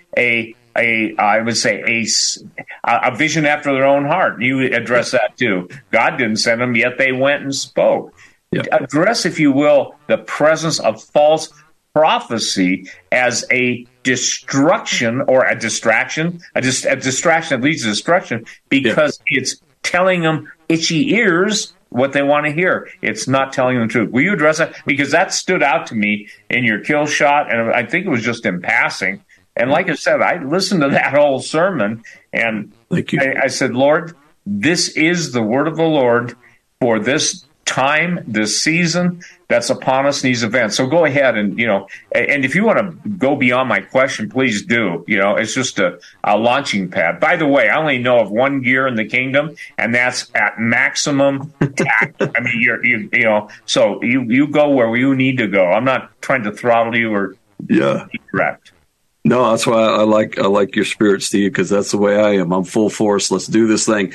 I would say a vision after their own heart. You address that too. God didn't send them, yet they went and spoke. Yep. Address, if you will, the presence of false prophecy as a destruction or a distraction. A distraction that leads to destruction because it's telling them itchy ears what they want to hear. It's not telling them the truth. Will you address that? Because that stood out to me in your kill shot, and I think it was just in passing. And like I said, I listened to that whole sermon, and I said, Lord, this is the word of the Lord for this time, this season that's upon us in these events. So go ahead and, and if you want to go beyond my question, please do. It's just a launching pad. By the way, I only know of one gear in the kingdom, and that's at maximum tact. I mean, so you go where you need to go. I'm not trying to throttle you or direct. No, that's why I like your spirit, Steve, because that's the way I am. I'm full force. Let's do this thing.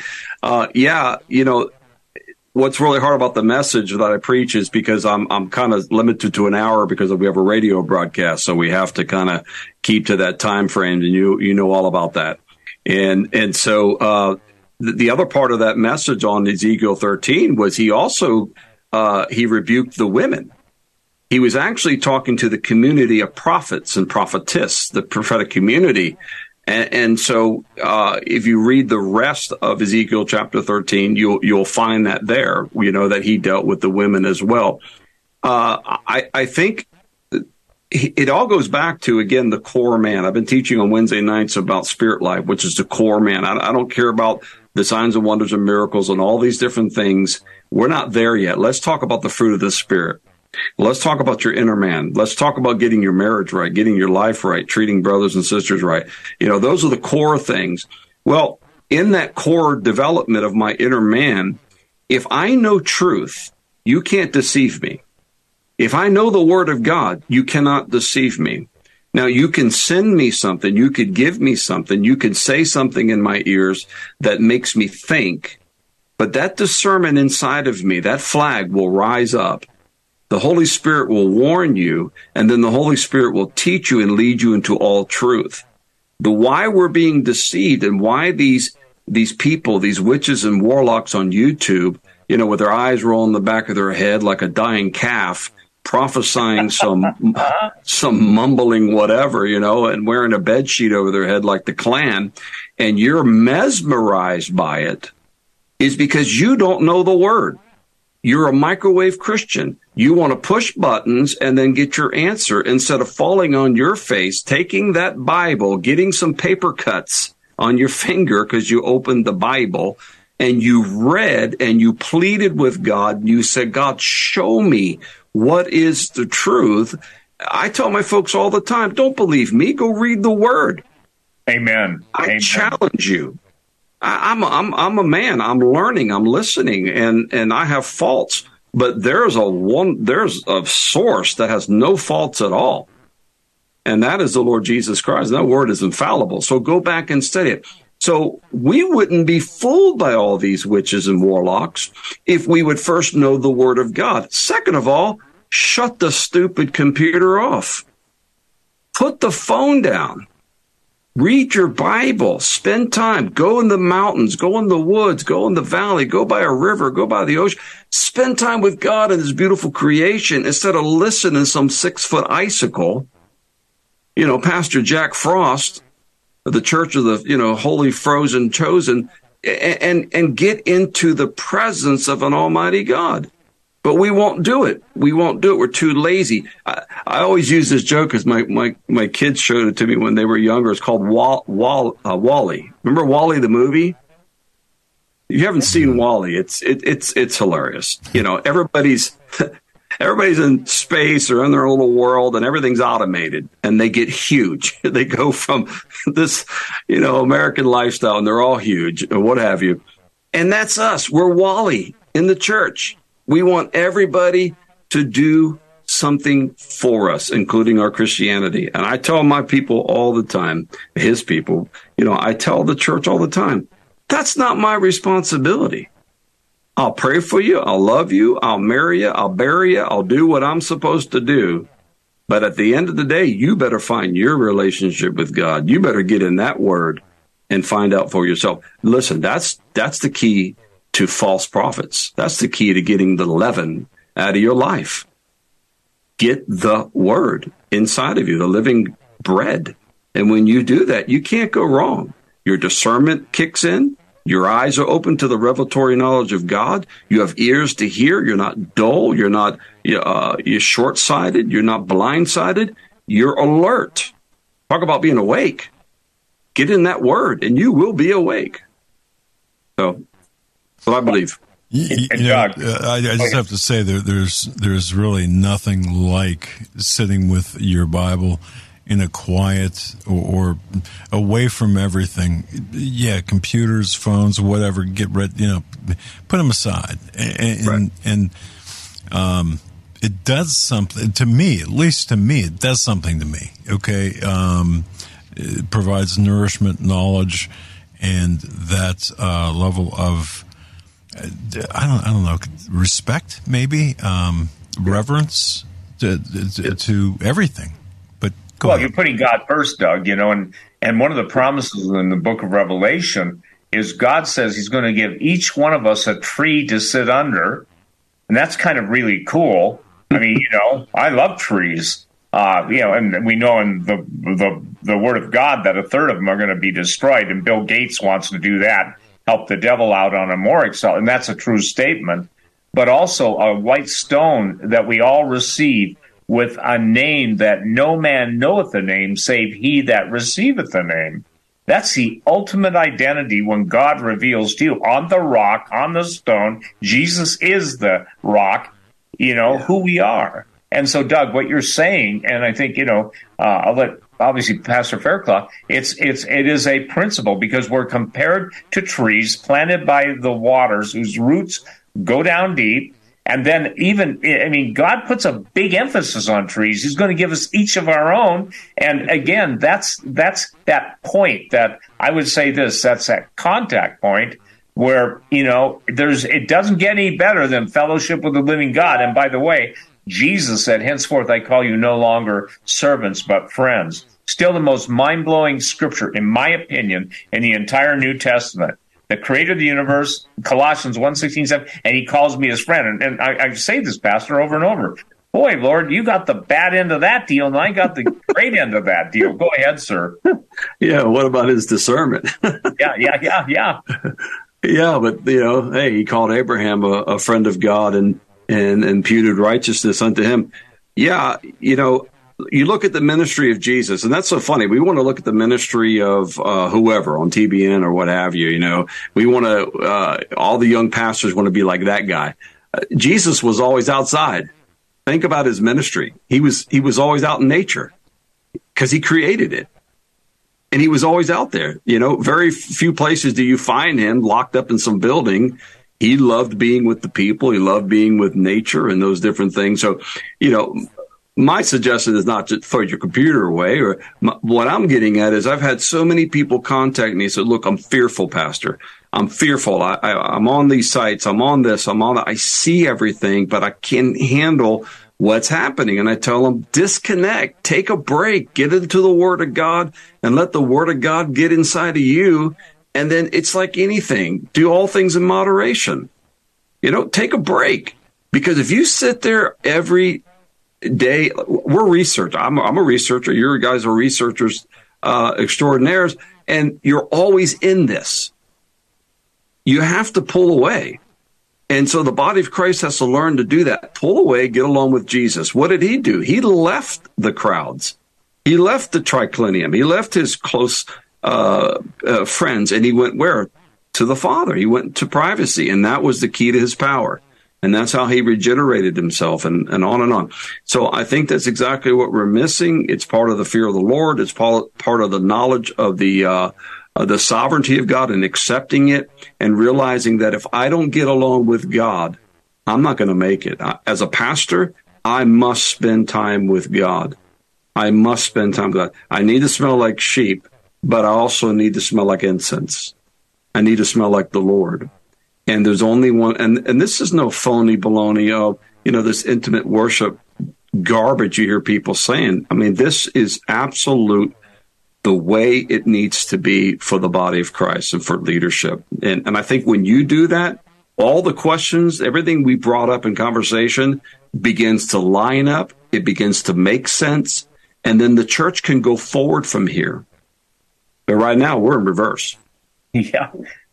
What's really hard about the message that I preach is because I'm kind of limited to an hour because we have a radio broadcast, so we have to kind of keep to that time frame, and you know all about that. And so the other part of that message on Ezekiel 13 was he also he rebuked the women. He was actually talking to the community of prophets and prophetess, the prophetic community. And so if you read the rest of Ezekiel chapter 13, you'll find that there, that he dealt with the women as well. I think it all goes back to, again, the core man. I've been teaching on Wednesday nights about spirit life, which is the core man. I don't care about the signs and wonders and miracles and all these different things. We're not there yet. Let's talk about the fruit of the Spirit. Let's talk about your inner man. Let's talk about getting your marriage right, getting your life right, treating brothers and sisters right. Those are the core things. Well, in that core development of my inner man, if I know truth, you can't deceive me. If I know the word of God, you cannot deceive me. Now, you can send me something. You could give me something. You could say something in my ears that makes me think. But that discernment inside of me, that flag will rise up. The Holy Spirit will warn you, and then the Holy Spirit will teach you and lead you into all truth. The why we're being deceived and why these people, these witches and warlocks on YouTube, with their eyes rolling the back of their head like a dying calf, prophesying some mumbling whatever, and wearing a bed sheet over their head like the Klan, and you're mesmerized by it, is because you don't know the word. You're a microwave Christian. You want to push buttons and then get your answer instead of falling on your face, taking that Bible, getting some paper cuts on your finger because you opened the Bible and you read and you pleaded with God. You said, God, show me what is the truth. I tell my folks all the time, don't believe me. Go read the word. Amen. I challenge you. I'm a man. I'm learning. I'm listening, and I have faults. But there's a source that has no faults at all, and that is the Lord Jesus Christ. That word is infallible. So go back and study it. So we wouldn't be fooled by all these witches and warlocks if we would first know the Word of God. Second of all, shut the stupid computer off. Put the phone down. Read your Bible. Spend time. Go in the mountains. Go in the woods. Go in the valley. Go by a river. Go by the ocean. Spend time with God and His beautiful creation instead of listening to some 6-foot icicle. Pastor Jack Frost of the Church of the, Holy Frozen Chosen, and get into the presence of an Almighty God. But we won't do it. We're too lazy. I always use this joke because my kids showed it to me when they were younger. It's called WALL-E. Remember WALL-E, the movie? You haven't seen WALL-E. It's hilarious. Everybody's in space or in their little world, and everything's automated, and they get huge. They go from this, American lifestyle, and they're all huge, and what have you. And that's us. We're WALL-E in the church. We want everybody to do something for us, including our Christianity. And I tell my people all the time, His people, I tell the church all the time, that's not my responsibility. I'll pray for you. I'll love you. I'll marry you. I'll bury you. I'll do what I'm supposed to do. But at the end of the day, you better find your relationship with God. You better get in that Word and find out for yourself. Listen, that's the key to false prophets. That's the key to getting the leaven out of your life. Get the Word inside of you, the living bread. And when you do that, you can't go wrong. Your discernment kicks in. Your eyes are open to the revelatory knowledge of God. You have ears to hear. You're not dull. You're not you're short-sighted. You're not blind-sided. You're alert. Talk about being awake. Get in that Word, and you will be awake. So, that's what I believe. I just have to say there's really nothing like sitting with your Bible in a quiet or away from everything. Yeah, computers, phones, whatever. Get rid. Put them aside, and it does something to me. At least to me, it does something to me. Okay, it provides nourishment, knowledge, and that level of I don't know, respect, maybe reverence to everything. But well, you're putting God first, Doug. And one of the promises in the book of Revelation is God says He's going to give each one of us a tree to sit under, and that's kind of really cool. I mean, I love trees. And we know in the Word of God that a third of them are going to be destroyed, and Bill Gates wants to do that. Help the devil out on a more and that's a true statement, but also a white stone that we all receive with a name that no man knoweth the name save he that receiveth the name. That's the ultimate identity when God reveals to you on the rock, on the stone. Jesus is the rock, who we are. And so, Doug, what you're saying, and I think, I'll let obviously Pastor Faircloth, it is a principle because we're compared to trees planted by the waters whose roots go down deep. And then God puts a big emphasis on trees. He's going to give us each of our own. And again, that's that point that I would say that's that contact point where, it doesn't get any better than fellowship with the living God. And by the way, Jesus said, henceforth I call you no longer servants, but friends. Still the most mind-blowing scripture, in my opinion, in the entire New Testament. The creator of the universe, Colossians 1:16-7, and He calls me His friend. And I say this, Pastor, over and over. Boy, Lord, you got the bad end of that deal, and I got the great end of that deal. Go ahead, sir. Yeah, what about His discernment? Yeah. Yeah, but, hey, He called Abraham a friend of God and imputed righteousness unto him. Yeah, you look at the ministry of Jesus, and that's so funny. We want to look at the ministry of whoever on TBN or what have you. We want to, all the young pastors want to be like that guy. Jesus was always outside. Think about His ministry. He was always out in nature because He created it. And he was always out there. Very few places do you find him locked up in some building. He loved being with the people. He loved being with nature and those different things. So, my suggestion is not to throw your computer away. What I'm getting at is I've had so many people contact me and say, look, I'm fearful, Pastor. I'm fearful. I'm on these sites. I'm on this. I'm on that. I see everything, but I can't handle what's happening. And I tell them, disconnect, take a break, get into the Word of God and let the Word of God get inside of you. And then it's like anything. Do all things in moderation. Take a break. Because if you sit there every day, we're researchers. I'm a researcher. You guys are researchers extraordinaires, and you're always in this. You have to pull away. And so the body of Christ has to learn to do that. Pull away, get along with Jesus. What did he do? He left the crowds. He left the triclinium. He left his close friends, and he went where? To the Father. He went to privacy, and that was the key to his power. And that's how he regenerated himself, and on and on. So I think that's exactly what we're missing. It's part of the fear of the Lord. It's part of the knowledge of the sovereignty of God and accepting it and realizing that if I don't get along with God, I'm not going to make it. As a pastor, I must spend time with God. I must spend time with God. I need to smell like sheep, but I also need to smell like incense. I need to smell like the Lord. And there's only one, and this is no phony baloney of, this intimate worship garbage you hear people saying. I mean, this is absolute the way it needs to be for the body of Christ and for leadership. And I think when you do that, all the questions, everything we brought up in conversation begins to line up. It begins to make sense. And then the church can go forward from here. But right now, we're in reverse. Yeah.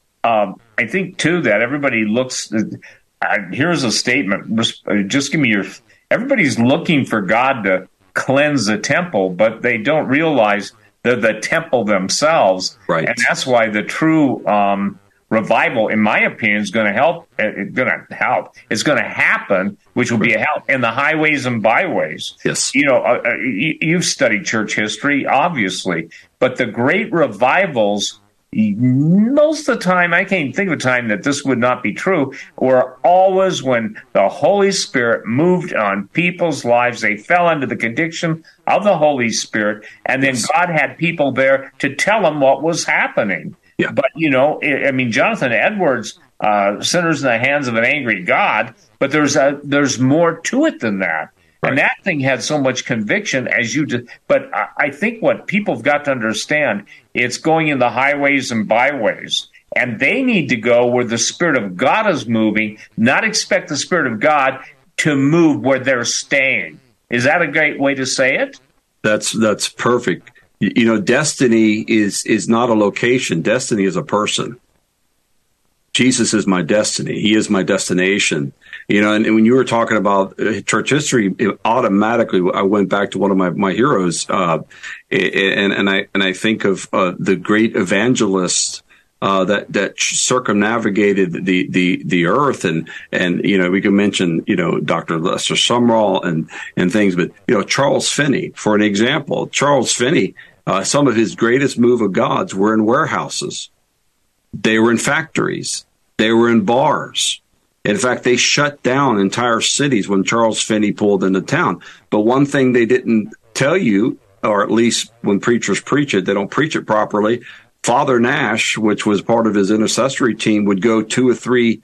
I think, too, that everybody looks, here's a statement, just give me your, everybody's looking for God to cleanse the temple, but they don't realize they're the temple themselves. Right. And that's why the true revival, in my opinion, is going to help. It's going to happen, which will be a help in the highways and byways. Yes. You've studied church history, obviously, but the great revivals, most of the time, I can't even think of a time that this would not be true, were always when the Holy Spirit moved on people's lives. They fell under the conviction of the Holy Spirit, and then God had people there to tell them what was happening. Yeah. But, Jonathan Edwards, sinners in the hands of an angry God, but there's more to it than that. Right. And that thing had so much conviction as you did. But I think what people have got to understand, it's going in the highways and byways. And they need to go where the Spirit of God is moving, not expect the Spirit of God to move where they're staying. Is that a great way to say it? That's perfect. Destiny is not a location. Destiny is a person. Jesus is my destiny. He is my destination. And when you were talking about church history, automatically I went back to one of my heroes, and I think of the great evangelists that circumnavigated the earth, and we can mention Dr. Lester Sumrall and things, but Charles Finney, for an example. Charles Finney, some of his greatest move of God's were in warehouses. They were in factories. They were in bars. In fact, they shut down entire cities when Charles Finney pulled into town. But one thing they didn't tell you, or at least when preachers preach it, they don't preach it properly. Father Nash, which was part of his intercessory team, would go 2 or 3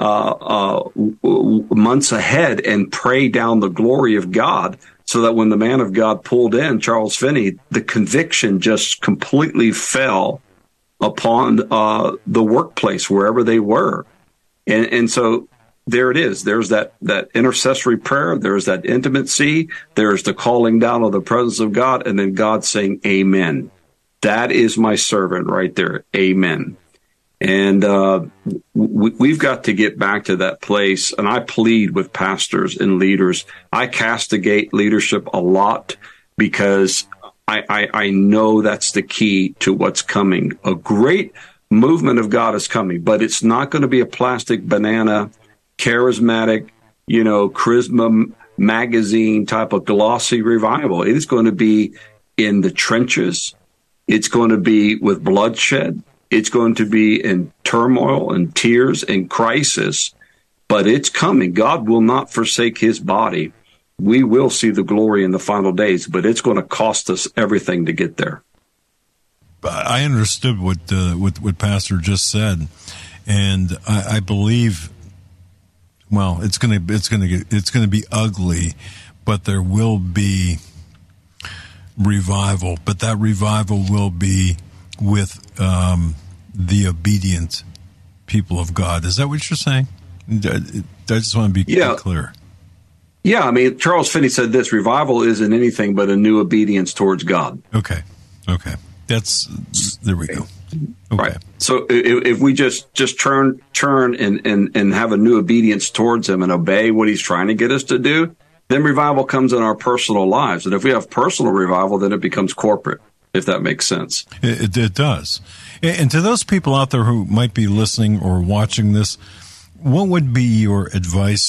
months ahead and pray down the glory of God, so that when the man of God pulled in, Charles Finney, the conviction just completely fell upon the workplace, wherever they were. And so there it is. There's that intercessory prayer. There's that intimacy. There's the calling down of the presence of God, and then God saying, amen. That is my servant right there. Amen. And we've got to get back to that place. And I plead with pastors and leaders. I castigate leadership a lot because I know that's the key to what's coming. A great movement of God is coming, but it's not going to be a plastic banana, charismatic, charisma magazine type of glossy revival. It is going to be in the trenches, It's going to be with bloodshed. It's going to be in turmoil and tears and crisis, but it's coming. God will not forsake his body. We will see the glory in the final days, but it's going to cost us everything to get there. I understood what Pastor just said, and I believe. Well, it's going to be ugly, but there will be revival. But that revival will be with the obedient people of God. Is that what you're saying? I just want to be clear. Yeah, I mean, Charles Finney said this: revival isn't anything but a new obedience towards God. Okay. There we go. Okay. Right. So if we just turn and have a new obedience towards him and obey what he's trying to get us to do, then revival comes in our personal lives. And if we have personal revival, then it becomes corporate, if that makes sense. It does. And to those people out there who might be listening or watching this, what would be your advice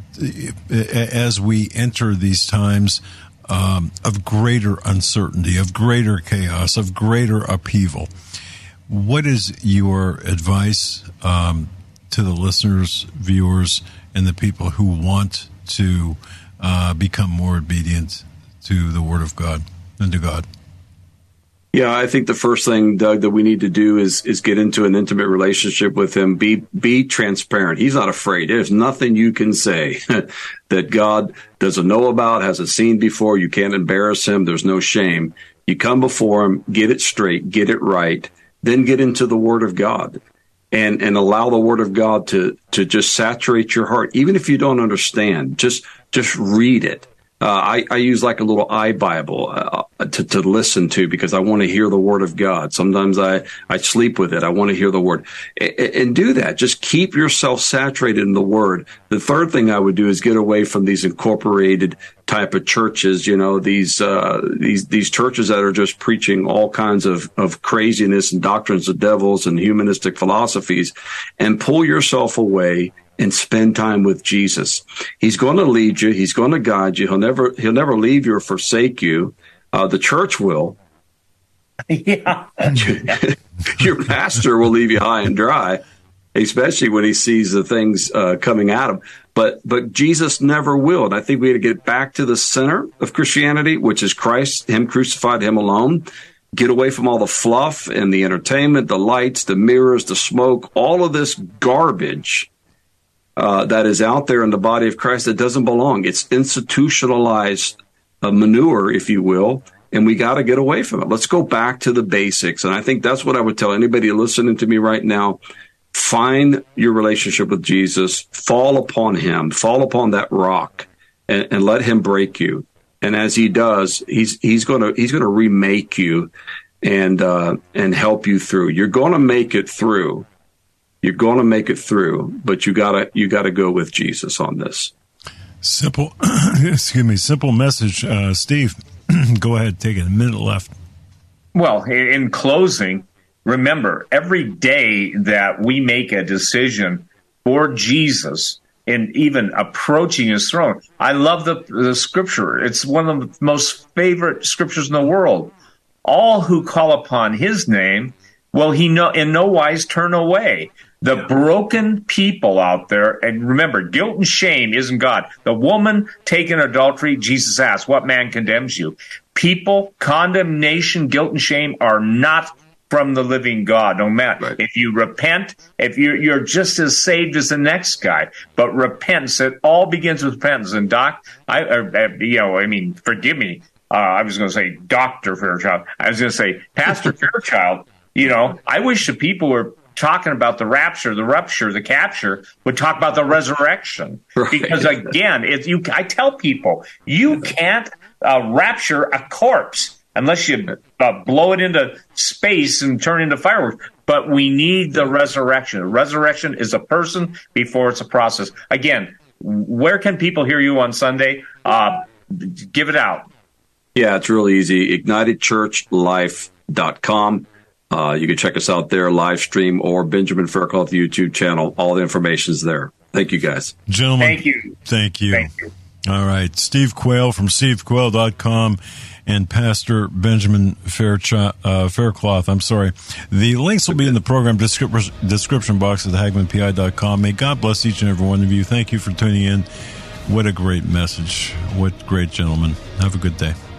as we enter these times of greater uncertainty, of greater chaos, of greater upheaval? What is your advice to the listeners, viewers, and the people who want to become more obedient to the Word of God and to God? Yeah, I think the first thing, Doug, that we need to do is get into an intimate relationship with him. Be transparent. He's not afraid. There's nothing you can say that God doesn't know about, hasn't seen before. You can't embarrass him. There's no shame. You come before him, get it straight, get it right, then get into the Word of God and allow the Word of God to just saturate your heart. Even if you don't understand, just read it. I use like a little iBible to listen to because I want to hear the Word of God. Sometimes I sleep with it. I want to hear the Word. And do that. Just keep yourself saturated in the Word. The third thing I would do is get away from these incorporated type of churches, these churches that are just preaching all kinds of craziness and doctrines of devils and humanistic philosophies, and pull yourself away and spend time with Jesus. He's going to lead you. He's going to guide you. He'll never leave you or forsake you. The church will. Yeah. Your pastor will leave you high and dry, especially when he sees the things coming at him. But Jesus never will. And I think we have to get back to the center of Christianity, which is Christ, him crucified, him alone. Get away from all the fluff and the entertainment, the lights, the mirrors, the smoke, all of this garbage that is out there in the body of Christ that doesn't belong. It's institutionalized manure, if you will, and we got to get away from it. Let's go back to the basics. And I think that's what I would tell anybody listening to me right now. Find your relationship with Jesus, fall upon him, fall upon that rock, and let him break you. And as he does, he's going to remake you and help you through. You're going to make it through. You're going to make it through, but you gotta go with Jesus on this. Simple message, Steve. Go ahead, take it. A minute left. Well, in closing, remember, every day that we make a decision for Jesus and even approaching his throne, I love the scripture. It's one of the most favorite scriptures in the world. All who call upon his name, will he in no wise turn away. The broken people out there, and remember, guilt and shame isn't God. The woman taken adultery, Jesus asked, what man condemns you? People, condemnation, guilt, and shame are not from the living God. No matter right. If you repent, if you're just as saved as the next guy, but repentance, it all begins with repentance. And Doc, forgive me. I was going to say Dr. Fairchild. I was going to say Pastor Fairchild. I wish the people were talking about the rapture, the rupture, the capture, would talk about the resurrection. Right. Because again, I tell people, you can't rapture a corpse unless you blow it into space and turn it into fireworks. But we need the resurrection. The resurrection is a person before it's a process. Again, where can people hear you on Sunday? Give it out. Yeah, it's really easy. IgnitedChurchLife.com. You can check us out there, live stream, or Benjamin Faircloth YouTube channel. All the information's there. Thank you, guys. Gentlemen, thank you. Thank you. All right. Steve Quayle from stevequayle.com and Pastor Benjamin Faircloth. I'm sorry. The links will be in the program description box at HagmannPI.com. May God bless each and every one of you. Thank you for tuning in. What a great message. What great gentlemen. Have a good day.